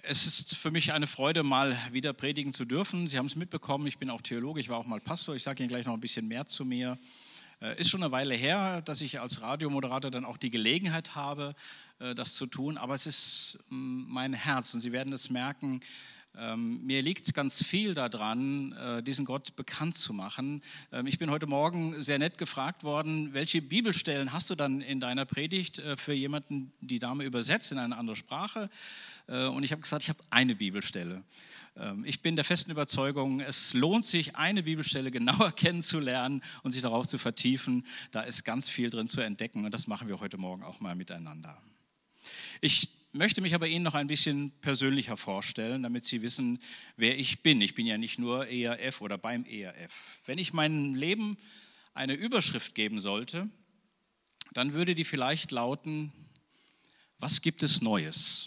Es ist für mich eine Freude, mal wieder predigen zu dürfen. Sie haben es mitbekommen, ich bin auch Theologe, ich war auch mal Pastor. Ich sage Ihnen gleich noch ein bisschen mehr zu mir. Ist schon eine Weile her, dass ich als Radiomoderator dann auch die Gelegenheit habe, das zu tun. Aber es ist mein Herz und Sie werden es merken, mir liegt ganz viel daran, diesen Gott bekannt zu machen. Ich bin heute Morgen sehr nett gefragt worden, welche Bibelstellen hast du dann in deiner Predigt für jemanden, die Dame übersetzt in eine andere Sprache? Und ich habe gesagt, ich habe eine Bibelstelle. Ich bin der festen Überzeugung, es lohnt sich, eine Bibelstelle genauer kennenzulernen und sich darauf zu vertiefen. Da ist ganz viel drin zu entdecken und das machen wir heute Morgen auch mal miteinander. Ich möchte mich aber Ihnen noch ein bisschen persönlicher vorstellen, damit Sie wissen, wer ich bin. Ich bin ja nicht nur ERF oder beim ERF. Wenn ich meinem Leben eine Überschrift geben sollte, dann würde die vielleicht lauten: Was gibt es Neues?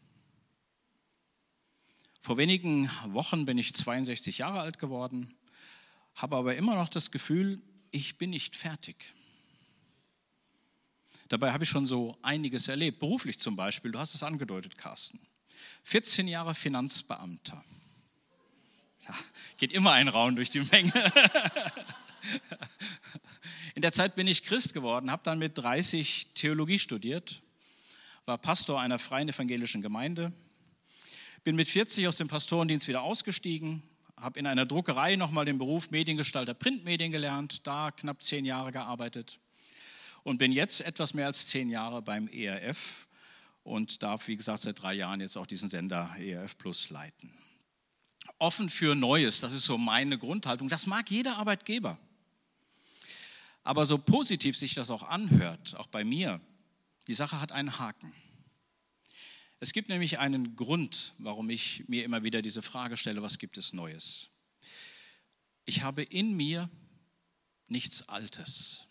Vor wenigen Wochen bin ich 62 Jahre alt geworden, habe aber immer noch das Gefühl, ich bin nicht fertig. Dabei habe ich schon so einiges erlebt, beruflich zum Beispiel. Du hast es angedeutet, Carsten. 14 Jahre Finanzbeamter. Ja, geht immer ein Raunen durch die Menge. In der Zeit bin ich Christ geworden, habe dann mit 30 Theologie studiert, war Pastor einer freien evangelischen Gemeinde, bin mit 40 aus dem Pastorendienst wieder ausgestiegen, habe in einer Druckerei nochmal den Beruf Mediengestalter Printmedien gelernt, da knapp 10 Jahre gearbeitet. Und bin jetzt etwas mehr als 10 Jahre beim ERF und darf, wie gesagt, seit 3 Jahren jetzt auch diesen Sender ERF Plus leiten. Offen für Neues, das ist so meine Grundhaltung. Das mag jeder Arbeitgeber. Aber so positiv sich das auch anhört, auch bei mir, die Sache hat einen Haken. Es gibt nämlich einen Grund, warum ich mir immer wieder diese Frage stelle, was gibt es Neues? Ich habe in mir nichts Altes.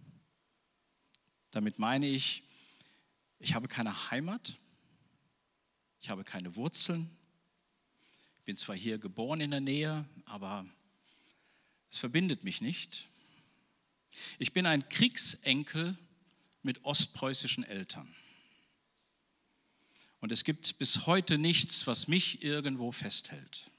Damit meine ich, ich habe keine Heimat, ich habe keine Wurzeln, ich bin zwar hier geboren in der Nähe, aber es verbindet mich nicht. Ich bin ein Kriegsenkel mit ostpreußischen Eltern. Und es gibt bis heute nichts, was mich irgendwo festhält.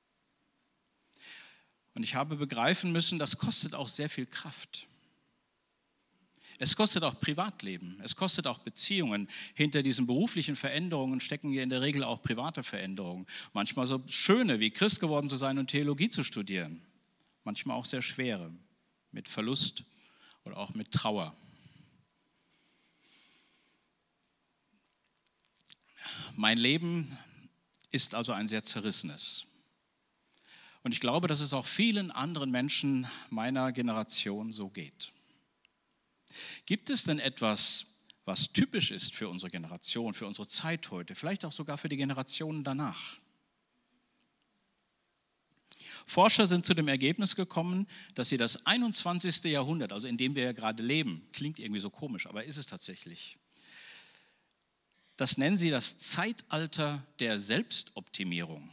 Und ich habe begreifen müssen, das kostet auch sehr viel Kraft. Es kostet auch Privatleben, es kostet auch Beziehungen. Hinter diesen beruflichen Veränderungen stecken ja in der Regel auch private Veränderungen. Manchmal so schöne, wie Christ geworden zu sein und Theologie zu studieren. Manchmal auch sehr schwere, mit Verlust oder auch mit Trauer. Mein Leben ist also ein sehr zerrissenes. Und ich glaube, dass es auch vielen anderen Menschen meiner Generation so geht. Gibt es denn etwas, was typisch ist für unsere Generation, für unsere Zeit heute, vielleicht auch sogar für die Generationen danach? Forscher sind zu dem Ergebnis gekommen, dass sie das 21. Jahrhundert, also in dem wir ja gerade leben, klingt irgendwie so komisch, aber ist es tatsächlich, das nennen sie das Zeitalter der Selbstoptimierung.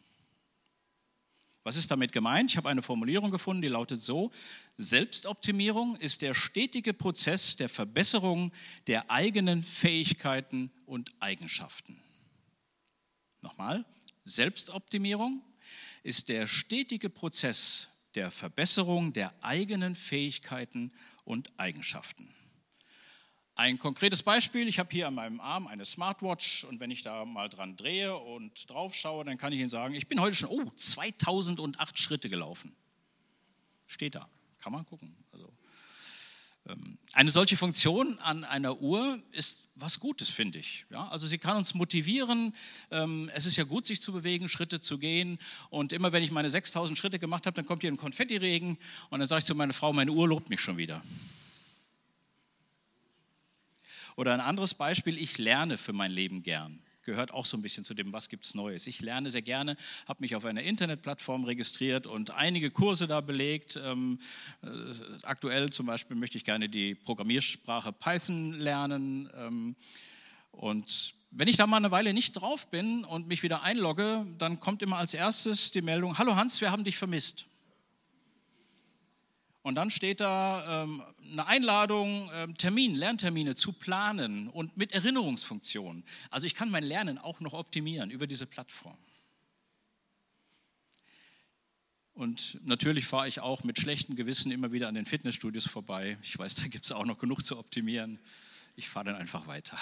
Was ist damit gemeint? Ich habe eine Formulierung gefunden, die lautet so: Selbstoptimierung ist der stetige Prozess der Verbesserung der eigenen Fähigkeiten und Eigenschaften. Nochmal, Selbstoptimierung ist der stetige Prozess der Verbesserung der eigenen Fähigkeiten und Eigenschaften. Ein konkretes Beispiel: Ich habe hier an meinem Arm eine Smartwatch und wenn ich da mal dran drehe und drauf schaue, dann kann ich Ihnen sagen, ich bin heute schon 2008 Schritte gelaufen. Steht da, kann man gucken. Also, eine solche Funktion an einer Uhr ist was Gutes, finde ich. Ja, also sie kann uns motivieren, es ist ja gut, sich zu bewegen, Schritte zu gehen, und immer wenn ich meine 6000 Schritte gemacht habe, dann kommt hier ein Konfettiregen und dann sage ich zu meiner Frau, meine Uhr lobt mich schon wieder. Oder ein anderes Beispiel: Ich lerne für mein Leben gern. Gehört auch so ein bisschen zu dem, was gibt es Neues. Ich lerne sehr gerne, habe mich auf einer Internetplattform registriert und einige Kurse da belegt. Aktuell zum Beispiel möchte ich gerne die Programmiersprache Python lernen. Und wenn ich da mal eine Weile nicht drauf bin und mich wieder einlogge, dann kommt immer als erstes die Meldung: Hallo Hans, wir haben dich vermisst. Und dann steht da eine Einladung, Lerntermine zu planen und mit Erinnerungsfunktion. Also ich kann mein Lernen auch noch optimieren über diese Plattform. Und natürlich fahre ich auch mit schlechtem Gewissen immer wieder an den Fitnessstudios vorbei. Ich weiß, da gibt es auch noch genug zu optimieren. Ich fahre dann einfach weiter.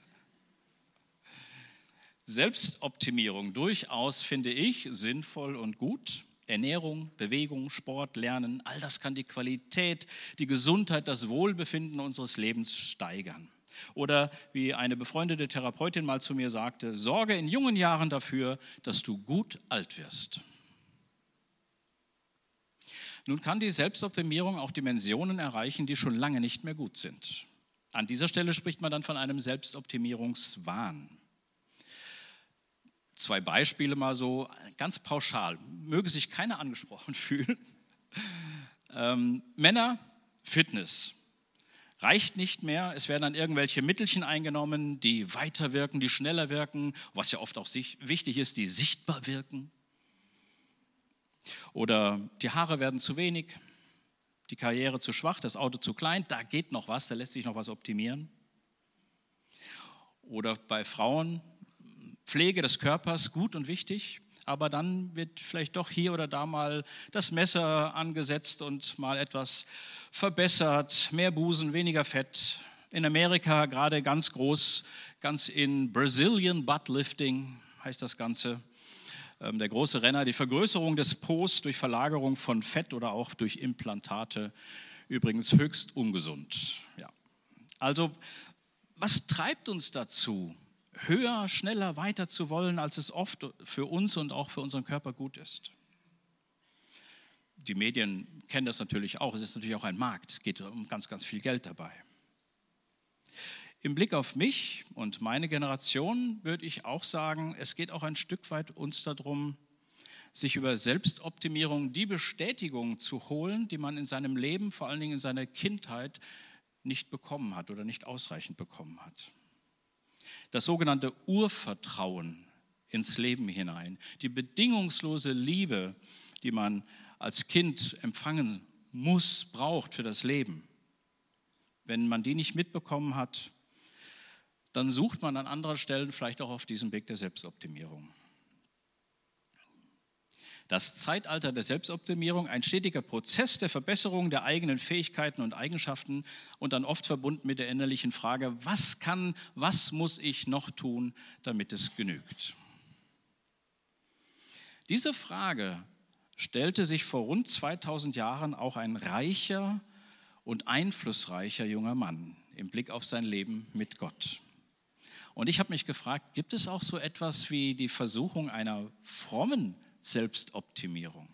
Selbstoptimierung durchaus, finde ich, sinnvoll und gut. Ernährung, Bewegung, Sport, Lernen, all das kann die Qualität, die Gesundheit, das Wohlbefinden unseres Lebens steigern. Oder wie eine befreundete Therapeutin mal zu mir sagte, sorge in jungen Jahren dafür, dass du gut alt wirst. Nun kann die Selbstoptimierung auch Dimensionen erreichen, die schon lange nicht mehr gut sind. An dieser Stelle spricht man dann von einem Selbstoptimierungswahn. 2 Beispiele mal so, ganz pauschal, möge sich keiner angesprochen fühlen. Männer, Fitness. Reicht nicht mehr, es werden dann irgendwelche Mittelchen eingenommen, die weiter wirken, die schneller wirken, was ja oft auch wichtig ist, die sichtbar wirken. Oder die Haare werden zu wenig, die Karriere zu schwach, das Auto zu klein, da geht noch was, da lässt sich noch was optimieren. Oder bei Frauen, Pflege des Körpers, gut und wichtig, aber dann wird vielleicht doch hier oder da mal das Messer angesetzt und mal etwas verbessert, mehr Busen, weniger Fett. In Amerika gerade ganz groß, ganz in Brazilian Buttlifting heißt das Ganze. Der große Renner, die Vergrößerung des Po's durch Verlagerung von Fett oder auch durch Implantate, übrigens höchst ungesund. Ja. Also, was treibt uns dazu, höher, schneller, weiter zu wollen, als es oft für uns und auch für unseren Körper gut ist? Die Medien kennen das natürlich auch, es ist natürlich auch ein Markt, es geht um ganz, ganz viel Geld dabei. Im Blick auf mich und meine Generation würde ich auch sagen, es geht auch ein Stück weit uns darum, sich über Selbstoptimierung die Bestätigung zu holen, die man in seinem Leben, vor allen Dingen in seiner Kindheit, nicht bekommen hat oder nicht ausreichend bekommen hat. Das sogenannte Urvertrauen ins Leben hinein, die bedingungslose Liebe, die man als Kind empfangen muss, braucht für das Leben. Wenn man die nicht mitbekommen hat, dann sucht man an anderen Stellen vielleicht auch auf diesem Weg der Selbstoptimierung. Das Zeitalter der Selbstoptimierung, ein stetiger Prozess der Verbesserung der eigenen Fähigkeiten und Eigenschaften und dann oft verbunden mit der innerlichen Frage, was muss ich noch tun, damit es genügt? Diese Frage stellte sich vor rund 2000 Jahren auch ein reicher und einflussreicher junger Mann im Blick auf sein Leben mit Gott. Und ich habe mich gefragt, gibt es auch so etwas wie die Versuchung einer frommen Selbstoptimierung?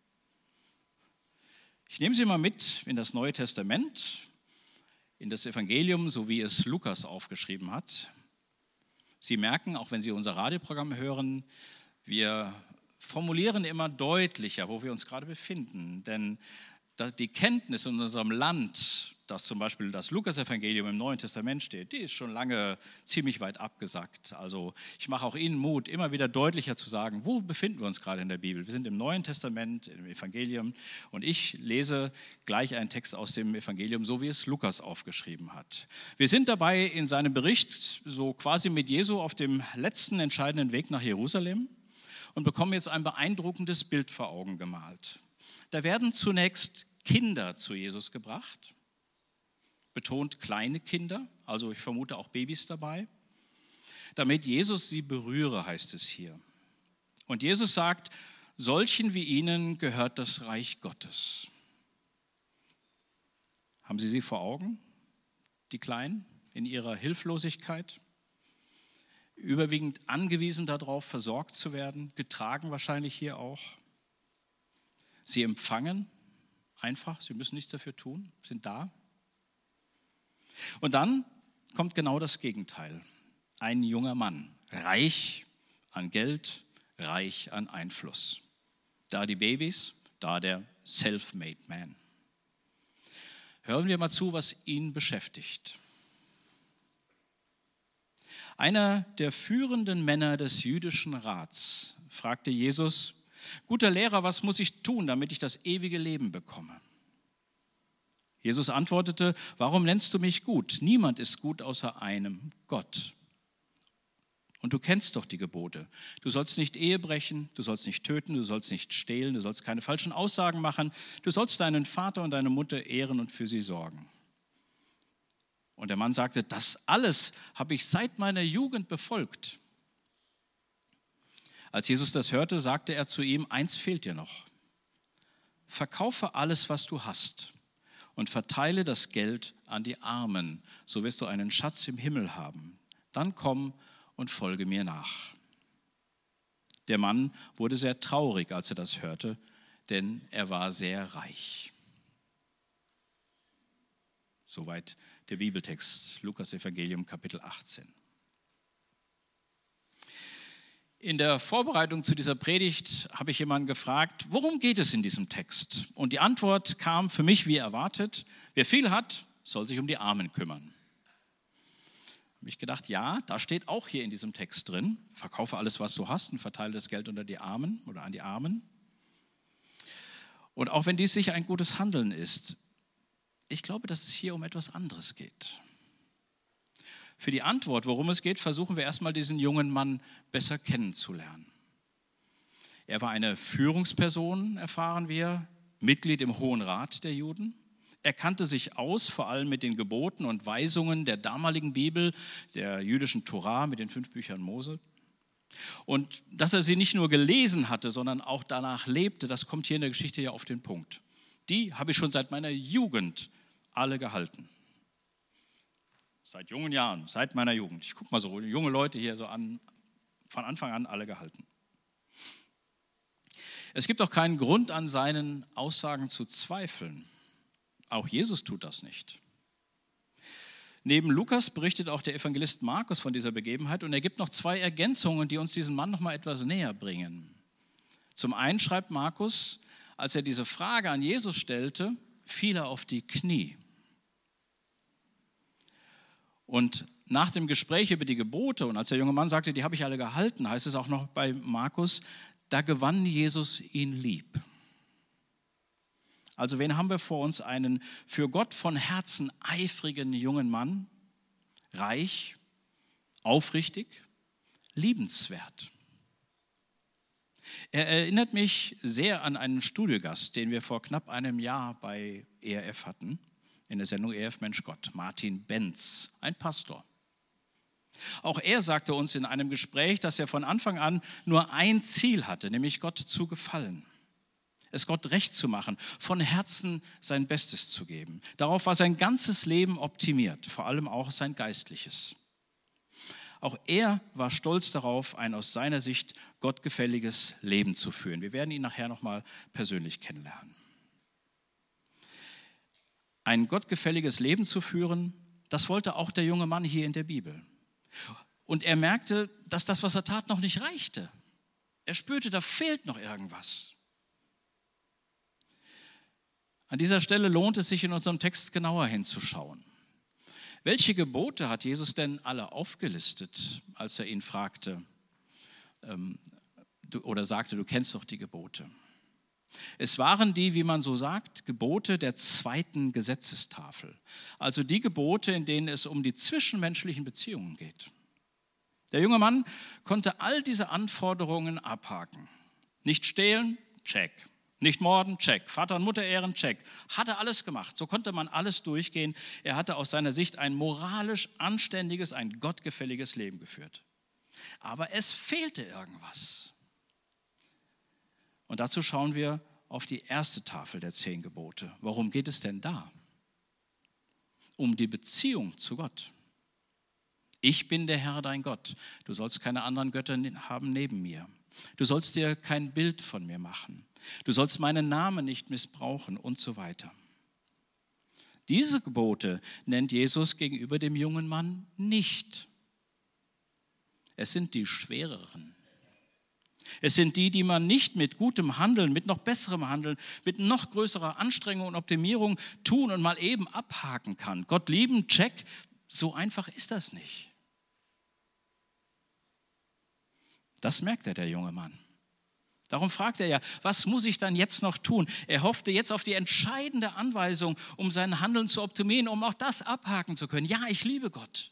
Ich nehme Sie mal mit in das Neue Testament, in das Evangelium, so wie es Lukas aufgeschrieben hat. Sie merken, auch wenn Sie unser Radioprogramm hören, wir formulieren immer deutlicher, wo wir uns gerade befinden. Denn die Kenntnis in unserem Land, dass zum Beispiel das Lukas-Evangelium im Neuen Testament steht, die ist schon lange ziemlich weit abgesackt. Also ich mache auch Ihnen Mut, immer wieder deutlicher zu sagen, wo befinden wir uns gerade in der Bibel? Wir sind im Neuen Testament, im Evangelium, und ich lese gleich einen Text aus dem Evangelium, so wie es Lukas aufgeschrieben hat. Wir sind dabei in seinem Bericht so quasi mit Jesu auf dem letzten entscheidenden Weg nach Jerusalem und bekommen jetzt ein beeindruckendes Bild vor Augen gemalt. Da werden zunächst Kinder zu Jesus gebracht, betont kleine Kinder, also ich vermute auch Babys dabei, damit Jesus sie berühre, heißt es hier. Und Jesus sagt, solchen wie ihnen gehört das Reich Gottes. Haben Sie sie vor Augen, die Kleinen, in ihrer Hilflosigkeit? Überwiegend angewiesen darauf, versorgt zu werden, getragen wahrscheinlich hier auch. Sie empfangen einfach, sie müssen nichts dafür tun, sind da. Und dann kommt genau das Gegenteil. Ein junger Mann, reich an Geld, reich an Einfluss. Da die Babys, da der Self-Made Man. Hören wir mal zu, was ihn beschäftigt. Einer der führenden Männer des jüdischen Rats fragte Jesus, guter Lehrer, was muss ich tun, damit ich das ewige Leben bekomme? Jesus antwortete, warum nennst du mich gut? Niemand ist gut außer einem, Gott. Und du kennst doch die Gebote. Du sollst nicht Ehe brechen, du sollst nicht töten, du sollst nicht stehlen, du sollst keine falschen Aussagen machen, du sollst deinen Vater und deine Mutter ehren und für sie sorgen. Und der Mann sagte, das alles habe ich seit meiner Jugend befolgt. Als Jesus das hörte, sagte er zu ihm, eins fehlt dir noch. Verkaufe alles, was du hast und verteile das Geld an die Armen, so wirst du einen Schatz im Himmel haben. Dann komm und folge mir nach. Der Mann wurde sehr traurig, als er das hörte, denn er war sehr reich. Soweit der Bibeltext, Lukas Evangelium, Kapitel 18. In der Vorbereitung zu dieser Predigt habe ich jemanden gefragt, worum geht es in diesem Text? Und die Antwort kam für mich wie erwartet, wer viel hat, soll sich um die Armen kümmern. Habe ich gedacht, ja, da steht auch hier in diesem Text drin, verkaufe alles, was du hast und verteile das Geld unter die Armen oder an die Armen. Und auch wenn dies sicher ein gutes Handeln ist, ich glaube, dass es hier um etwas anderes geht. Für die Antwort, worum es geht, versuchen wir erstmal diesen jungen Mann besser kennenzulernen. Er war eine Führungsperson, erfahren wir, Mitglied im Hohen Rat der Juden. Er kannte sich aus, vor allem mit den Geboten und Weisungen der damaligen Bibel, der jüdischen Tora mit den 5 Büchern Mose. Und dass er sie nicht nur gelesen hatte, sondern auch danach lebte, das kommt hier in der Geschichte ja auf den Punkt. Die habe ich schon seit meiner Jugend alle gehalten. Seit jungen Jahren, seit meiner Jugend. Ich gucke mal so, junge Leute hier so an, von Anfang an alle gehalten. Es gibt auch keinen Grund, an seinen Aussagen zu zweifeln. Auch Jesus tut das nicht. Neben Lukas berichtet auch der Evangelist Markus von dieser Begebenheit und er gibt noch 2 Ergänzungen, die uns diesen Mann noch mal etwas näher bringen. Zum einen schreibt Markus, als er diese Frage an Jesus stellte, fiel er auf die Knie. Und nach dem Gespräch über die Gebote und als der junge Mann sagte, die habe ich alle gehalten, heißt es auch noch bei Markus, da gewann Jesus ihn lieb. Also wen haben wir vor uns? Einen für Gott von Herzen eifrigen jungen Mann, reich, aufrichtig, liebenswert. Er erinnert mich sehr an einen Studiogast, den wir vor knapp einem Jahr bei ERF hatten, in der Sendung ERF Mensch Gott, Martin Benz, ein Pastor. Auch er sagte uns in einem Gespräch, dass er von Anfang an nur ein Ziel hatte, nämlich Gott zu gefallen, es Gott recht zu machen, von Herzen sein Bestes zu geben. Darauf war sein ganzes Leben optimiert, vor allem auch sein geistliches. Auch er war stolz darauf, ein aus seiner Sicht gottgefälliges Leben zu führen. Wir werden ihn nachher nochmal persönlich kennenlernen. Ein gottgefälliges Leben zu führen, das wollte auch der junge Mann hier in der Bibel. Und er merkte, dass das, was er tat, noch nicht reichte. Er spürte, da fehlt noch irgendwas. An dieser Stelle lohnt es sich, in unserem Text genauer hinzuschauen. Welche Gebote hat Jesus denn alle aufgelistet, als er ihn fragte oder sagte, du kennst doch die Gebote? Es waren die, wie man so sagt, Gebote der 2. Gesetzestafel. Also die Gebote, in denen es um die zwischenmenschlichen Beziehungen geht. Der junge Mann konnte all diese Anforderungen abhaken. Nicht stehlen, check. Nicht morden, check. Vater und Mutter ehren, check. Hat er alles gemacht. So konnte man alles durchgehen. Er hatte aus seiner Sicht ein moralisch anständiges, ein gottgefälliges Leben geführt. Aber es fehlte irgendwas. Und dazu schauen wir auf die erste Tafel der 10 Gebote. Worum geht es denn da? Um die Beziehung zu Gott. Ich bin der Herr, dein Gott. Du sollst keine anderen Götter haben neben mir. Du sollst dir kein Bild von mir machen. Du sollst meinen Namen nicht missbrauchen und so weiter. Diese Gebote nennt Jesus gegenüber dem jungen Mann nicht. Es sind die schwereren. Es sind die, die man nicht mit gutem Handeln, mit noch besserem Handeln, mit noch größerer Anstrengung und Optimierung tun und mal eben abhaken kann. Gott lieben, check, so einfach ist das nicht. Das merkt der junge Mann. Darum fragt er ja, was muss ich dann jetzt noch tun? Er hoffte jetzt auf die entscheidende Anweisung, um sein Handeln zu optimieren, um auch das abhaken zu können. Ja, ich liebe Gott.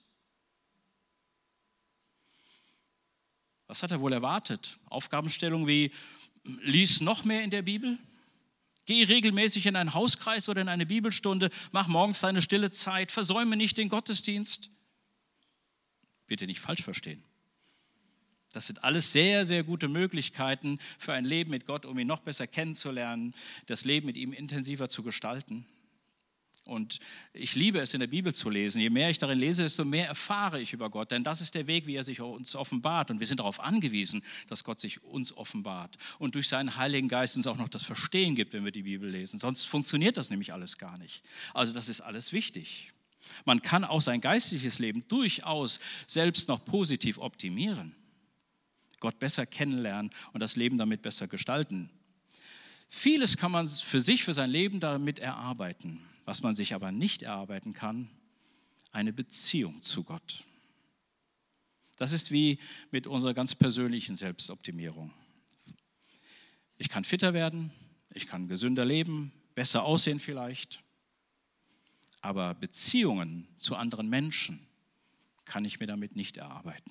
Was hat er wohl erwartet? Aufgabenstellung wie, lies noch mehr in der Bibel? Geh regelmäßig in einen Hauskreis oder in eine Bibelstunde, mach morgens deine stille Zeit, versäume nicht den Gottesdienst. Bitte nicht falsch verstehen. Das sind alles sehr, sehr gute Möglichkeiten für ein Leben mit Gott, um ihn noch besser kennenzulernen, das Leben mit ihm intensiver zu gestalten. Und ich liebe es, in der Bibel zu lesen. Je mehr ich darin lese, desto mehr erfahre ich über Gott. Denn das ist der Weg, wie er sich uns offenbart. Und wir sind darauf angewiesen, dass Gott sich uns offenbart und durch seinen Heiligen Geist uns auch noch das Verstehen gibt, wenn wir die Bibel lesen. Sonst funktioniert das nämlich alles gar nicht. Also das ist alles wichtig. Man kann auch sein geistliches Leben durchaus selbst noch positiv optimieren. Gott besser kennenlernen und das Leben damit besser gestalten. Vieles kann man für sich, für sein Leben damit erarbeiten. Was man sich aber nicht erarbeiten kann, eine Beziehung zu Gott. Das ist wie mit unserer ganz persönlichen Selbstoptimierung. Ich kann fitter werden, ich kann gesünder leben, besser aussehen vielleicht, aber Beziehungen zu anderen Menschen kann ich mir damit nicht erarbeiten.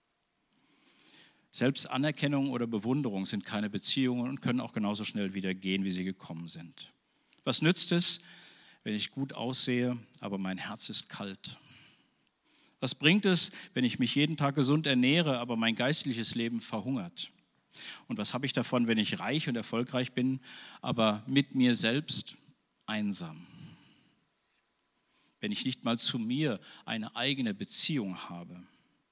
Selbst Anerkennung oder Bewunderung sind keine Beziehungen und können auch genauso schnell wieder gehen, wie sie gekommen sind. Was nützt es, wenn ich gut aussehe, aber mein Herz ist kalt? Was bringt es, wenn ich mich jeden Tag gesund ernähre, aber mein geistliches Leben verhungert? Und was habe ich davon, wenn ich reich und erfolgreich bin, aber mit mir selbst einsam? Wenn ich nicht mal zu mir eine eigene Beziehung habe.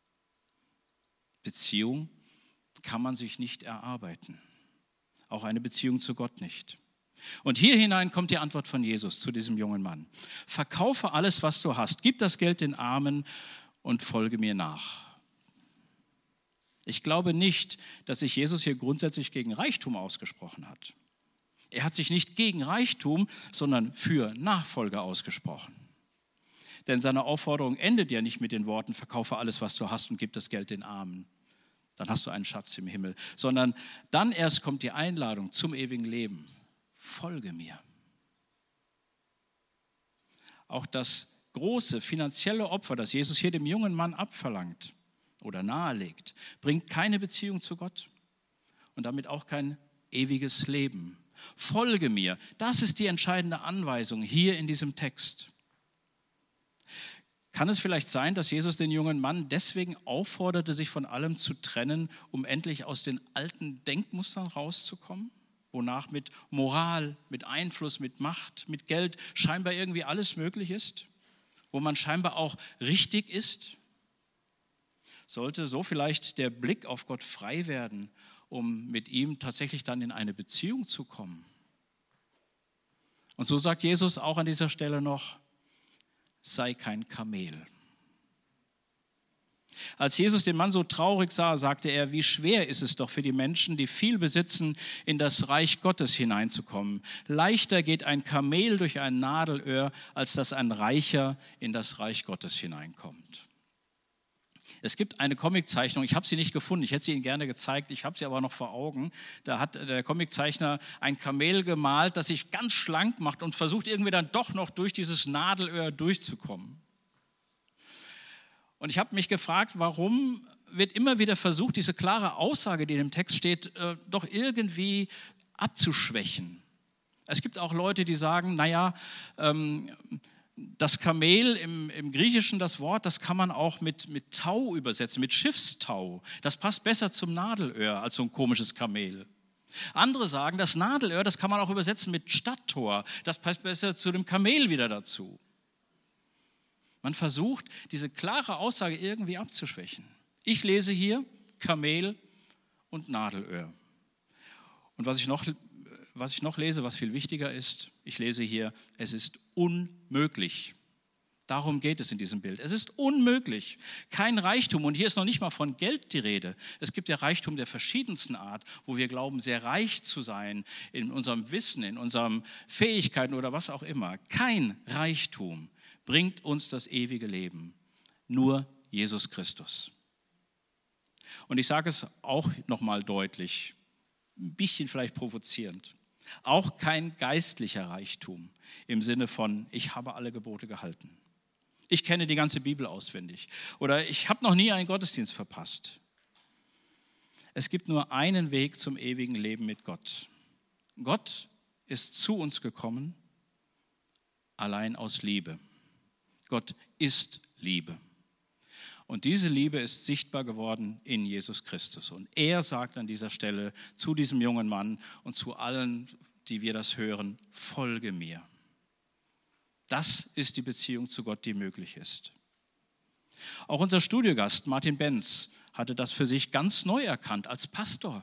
Beziehung kann man sich nicht erarbeiten. Auch eine Beziehung zu Gott nicht. Und hier hinein kommt die Antwort von Jesus zu diesem jungen Mann. Verkaufe alles, was du hast, gib das Geld den Armen und folge mir nach. Ich glaube nicht, dass sich Jesus hier grundsätzlich gegen Reichtum ausgesprochen hat. Er hat sich nicht gegen Reichtum, sondern für Nachfolge ausgesprochen. Denn seine Aufforderung endet ja nicht mit den Worten, verkaufe alles, was du hast und gib das Geld den Armen. Dann hast du einen Schatz im Himmel. Sondern dann erst kommt die Einladung zum ewigen Leben. Folge mir. Auch das große finanzielle Opfer, das Jesus hier dem jungen Mann abverlangt oder nahelegt, bringt keine Beziehung zu Gott und damit auch kein ewiges Leben. Folge mir. Das ist die entscheidende Anweisung hier in diesem Text. Kann es vielleicht sein, dass Jesus den jungen Mann deswegen aufforderte, sich von allem zu trennen, um endlich aus den alten Denkmustern rauszukommen? Wonach mit Moral, mit Einfluss, mit Macht, mit Geld scheinbar irgendwie alles möglich ist? Wo man scheinbar auch richtig ist? Sollte so vielleicht der Blick auf Gott frei werden, um mit ihm tatsächlich dann in eine Beziehung zu kommen? Und so sagt Jesus auch an dieser Stelle noch, sei kein Kamel. Als Jesus den Mann so traurig sah, sagte er, wie schwer ist es doch für die Menschen, die viel besitzen, in das Reich Gottes hineinzukommen. Leichter geht ein Kamel durch ein Nadelöhr, als dass ein Reicher in das Reich Gottes hineinkommt. Es gibt eine Comiczeichnung, ich habe sie nicht gefunden, ich hätte sie Ihnen gerne gezeigt, ich habe sie aber noch vor Augen. Da hat der Comiczeichner ein Kamel gemalt, das sich ganz schlank macht und versucht irgendwie dann doch noch durch dieses Nadelöhr durchzukommen. Und ich habe mich gefragt, warum wird immer wieder versucht, diese klare Aussage, die in dem Text steht, doch irgendwie abzuschwächen. Es gibt auch Leute, die sagen, naja, das Kamel im Griechischen, das Wort, das kann man auch mit Tau übersetzen, mit Schiffstau. Das passt besser zum Nadelöhr als so ein komisches Kamel. Andere sagen, das Nadelöhr, das kann man auch übersetzen mit Stadttor. Das passt besser zu dem Kamel wieder dazu. Man versucht, diese klare Aussage irgendwie abzuschwächen. Ich lese hier Kamel und Nadelöhr. Und was ich noch lese, was viel wichtiger ist, ich lese hier, es ist unmöglich. Darum geht es in diesem Bild. Es ist unmöglich. Kein Reichtum. Und hier ist noch nicht mal von Geld die Rede. Es gibt ja Reichtum der verschiedensten Art, wo wir glauben, sehr reich zu sein in unserem Wissen, in unseren Fähigkeiten oder was auch immer. Kein Reichtum bringt uns das ewige Leben. Nur Jesus Christus. Und ich sage es auch nochmal deutlich. ein bisschen vielleicht provozierend. Auch kein geistlicher Reichtum im Sinne von, ich habe alle Gebote gehalten. Ich kenne die ganze Bibel auswendig. Oder ich habe noch nie einen Gottesdienst verpasst. Es gibt nur einen Weg zum ewigen Leben mit Gott. Gott ist zu uns gekommen, allein aus Liebe. Gott ist Liebe. Und diese Liebe ist sichtbar geworden in Jesus Christus. Und er sagt an dieser Stelle zu diesem jungen Mann und zu allen, die wir das hören, folge mir. Das ist die Beziehung zu Gott, die möglich ist. Auch unser Studiogast Martin Benz hatte das für sich ganz neu erkannt als Pastor.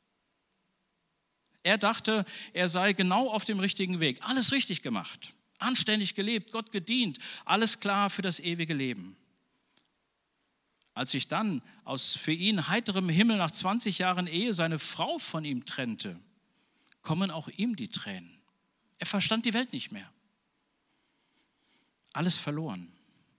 Er dachte, er sei genau auf dem richtigen Weg, alles richtig gemacht, anständig gelebt, Gott gedient, alles klar für das ewige Leben. Als sich dann aus für ihn heiterem Himmel nach 20 Jahren Ehe seine Frau von ihm trennte, kommen auch ihm die Tränen. Er verstand die Welt nicht mehr. Alles verloren.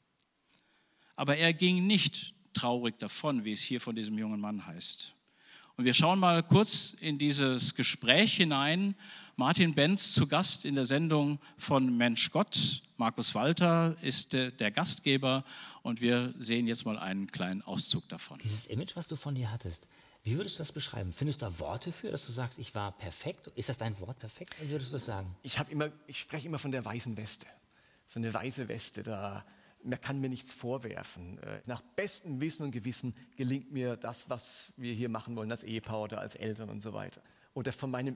Aber er ging nicht traurig davon, wie es hier von diesem jungen Mann heißt. Und wir schauen mal kurz in dieses Gespräch hinein. Martin Benz zu Gast in der Sendung von Mensch Gott. Markus Walter ist der Gastgeber und wir sehen jetzt mal einen kleinen Auszug davon. Dieses Image, was du von dir hattest, wie würdest du das beschreiben? Findest du da Worte für, dass du sagst, ich war perfekt? Ist das dein Wort perfekt? Wie würdest du das sagen? Ich spreche immer von der weißen Weste. So eine weiße Weste, man kann mir nichts vorwerfen. Nach bestem Wissen und Gewissen gelingt mir das, was wir hier machen wollen, als Ehepaar oder als Eltern und so weiter. Oder von meinem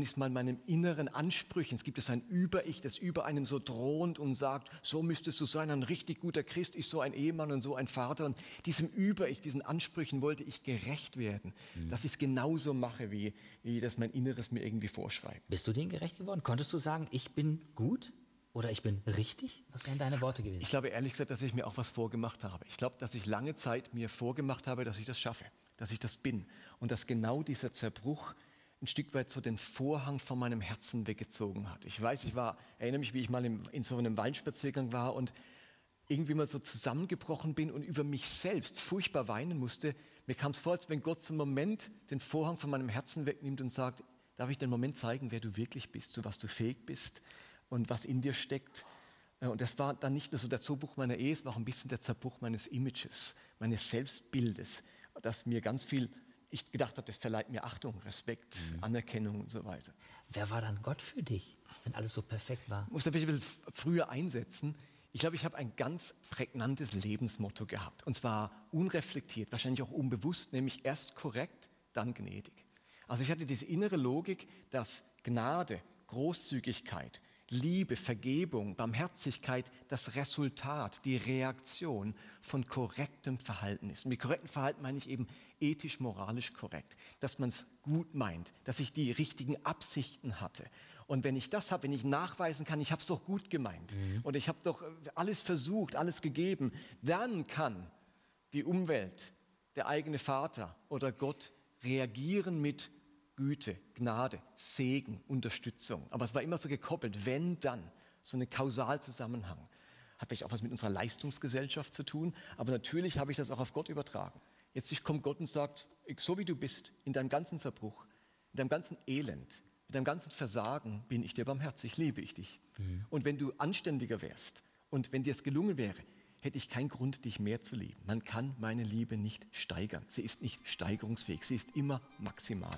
inneren Ansprüchen. Es gibt so ein Über-Ich, das über einem so thront und sagt, so müsstest du sein, ein richtig guter Christ, ich so ein Ehemann und so ein Vater. Und diesem Über-Ich, diesen Ansprüchen wollte ich gerecht werden, dass ich es genauso mache, wie das mein Inneres mir irgendwie vorschreibt. Bist du denen gerecht geworden? Konntest du sagen, ich bin gut? Oder ich bin richtig? Was wären deine Worte gewesen? Ich glaube ehrlich gesagt, dass ich mir auch was vorgemacht habe. Ich glaube, dass ich lange Zeit mir vorgemacht habe, dass ich das schaffe, dass ich das bin. Und dass genau dieser Zerbruch ein Stück weit so den Vorhang von meinem Herzen weggezogen hat. Ich erinnere mich, wie ich mal in so einem Waldspaziergang war und irgendwie mal so zusammengebrochen bin und über mich selbst furchtbar weinen musste. Mir kam es vor, als wenn Gott so einen Moment den Vorhang von meinem Herzen wegnimmt und sagt, darf ich dir einen Moment zeigen, wer du wirklich bist, zu was du fähig bist und was in dir steckt. Und das war dann nicht nur so der Zerbruch meiner Ehe, es war auch ein bisschen der Zerbruch meines Images, meines Selbstbildes, das mir ganz viel, ich gedacht habe, das verleiht mir Achtung, Respekt, Anerkennung und so weiter. Wer war dann Gott für dich, wenn alles so perfekt war? Ich muss da vielleicht ein bisschen früher einsetzen. Ich glaube, ich habe ein ganz prägnantes Lebensmotto gehabt. Und zwar unreflektiert, wahrscheinlich auch unbewusst, nämlich erst korrekt, dann gnädig. Also ich hatte diese innere Logik, dass Gnade, Großzügigkeit, Liebe, Vergebung, Barmherzigkeit das Resultat, die Reaktion von korrektem Verhalten ist. Und mit korrektem Verhalten meine ich eben ethisch, moralisch korrekt, dass man es gut meint, dass ich die richtigen Absichten hatte. Und wenn ich das habe, wenn ich nachweisen kann, ich habe es doch gut gemeint und ich habe doch alles versucht, alles gegeben, dann kann die Umwelt, der eigene Vater oder Gott reagieren mit Güte, Gnade, Segen, Unterstützung. Aber es war immer so gekoppelt, wenn, dann, so ein Kausalzusammenhang. Hat vielleicht auch was mit unserer Leistungsgesellschaft zu tun, aber natürlich habe ich das auch auf Gott übertragen. Jetzt kommt Gott und sagt, so wie du bist, in deinem ganzen Zerbruch, in deinem ganzen Elend, mit deinem ganzen Versagen bin ich dir barmherzig, liebe ich dich. Und wenn du anständiger wärst und wenn dir es gelungen wäre, hätte ich keinen Grund, dich mehr zu lieben. Man kann meine Liebe nicht steigern. Sie ist nicht steigerungsfähig, sie ist immer maximal.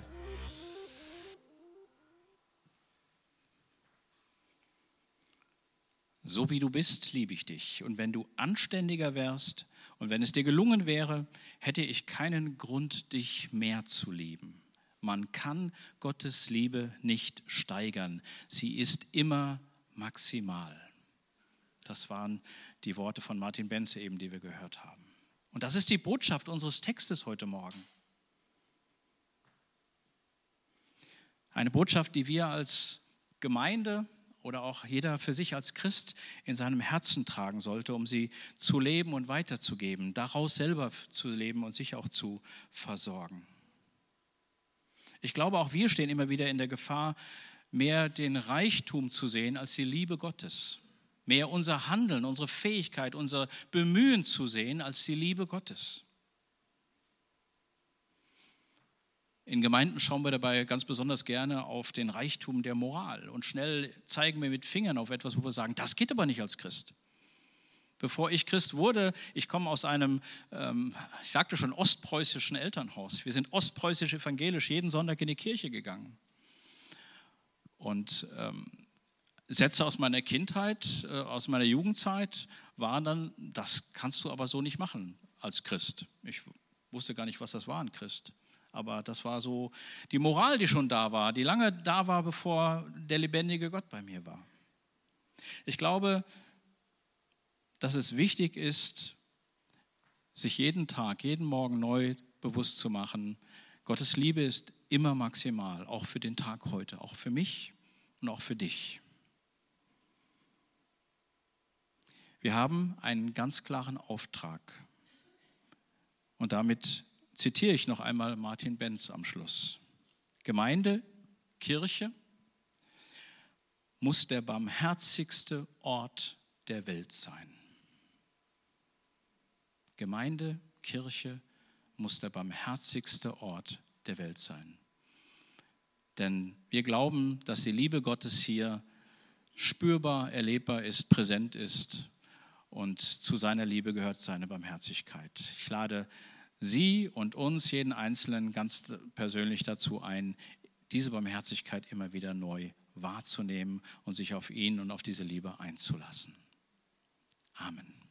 So wie du bist, liebe ich dich. Und wenn du anständiger wärst und wenn es dir gelungen wäre, hätte ich keinen Grund, dich mehr zu lieben. Man kann Gottes Liebe nicht steigern. Sie ist immer maximal. Das waren die Worte von Martin Benz eben, die wir gehört haben. Und das ist die Botschaft unseres Textes heute Morgen. Eine Botschaft, die wir als Gemeinde oder auch jeder für sich als Christ in seinem Herzen tragen sollte, um sie zu leben und weiterzugeben, daraus selber zu leben und sich auch zu versorgen. Ich glaube, auch wir stehen immer wieder in der Gefahr, mehr den Reichtum zu sehen als die Liebe Gottes. Mehr unser Handeln, unsere Fähigkeit, unser Bemühen zu sehen als die Liebe Gottes. In Gemeinden schauen wir dabei ganz besonders gerne auf den Reichtum der Moral und schnell zeigen wir mit Fingern auf etwas, wo wir sagen, das geht aber nicht als Christ. Bevor ich Christ wurde, ich komme aus einem, ich sagte schon, ostpreußischen Elternhaus. Wir sind ostpreußisch evangelisch jeden Sonntag in die Kirche gegangen. Und Sätze aus meiner Kindheit, aus meiner Jugendzeit waren dann, das kannst du aber so nicht machen als Christ. Ich wusste gar nicht, was das war, ein Christ. Aber das war so die Moral, die schon da war, die lange da war, bevor der lebendige Gott bei mir war. Ich glaube, dass es wichtig ist, sich jeden Tag, jeden Morgen neu bewusst zu machen, Gottes Liebe ist immer maximal, auch für den Tag heute, auch für mich und auch für dich. Wir haben einen ganz klaren Auftrag. Und damit zitiere ich noch einmal Martin Benz am Schluss. Gemeinde, Kirche muss der barmherzigste Ort der Welt sein. Gemeinde, Kirche muss der barmherzigste Ort der Welt sein. Denn wir glauben, dass die Liebe Gottes hier spürbar, erlebbar ist, präsent ist. Und zu seiner Liebe gehört seine Barmherzigkeit. Ich lade Sie und uns, jeden Einzelnen, ganz persönlich dazu ein, diese Barmherzigkeit immer wieder neu wahrzunehmen und sich auf ihn und auf diese Liebe einzulassen. Amen.